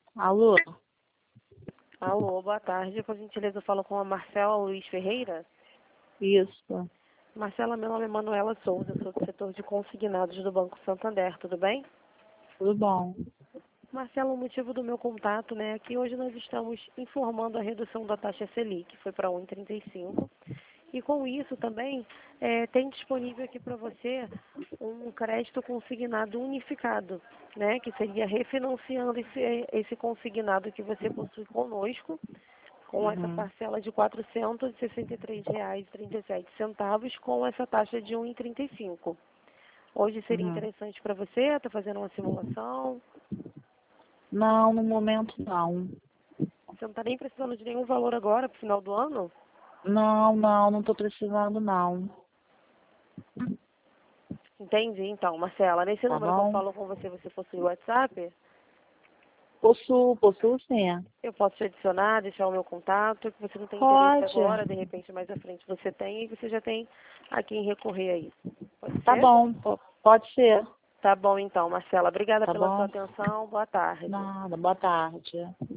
Alô? Alô, boa tarde. Por gentileza, eu falo com a Marcela Luiz Ferreira. Isso. Marcela, meu nome é Manuela Souza, sou do setor de consignados do Banco Santander, tudo bem? Tudo bom? Marcela, o motivo do meu contato, é que hoje nós estamos informando a redução da taxa Selic, foi para 1,35. E com isso também tem disponível aqui para você um crédito consignado unificado, que seria refinanciando esse consignado que você possui conosco, com essa parcela de R$ 463,37, com essa taxa de 1,35. Hoje seria interessante para você estar fazendo uma simulação? Não, no momento não. Você não está nem precisando de nenhum valor agora para o final do ano? Não tô precisando não. Entendi, então, Marcela. Nesse Tá número que eu bom? falo com você, você possui o WhatsApp? Possuo sim. Eu posso te adicionar, deixar o meu contato, que você não tem interesse Pode. agora, de repente mais à frente você tem, e você já tem a quem recorrer a isso. Pode Tá ser? bom, pode ser. Tá bom então, Marcela. Obrigada Tá pela sua bom? atenção. Boa tarde. Nada, boa tarde.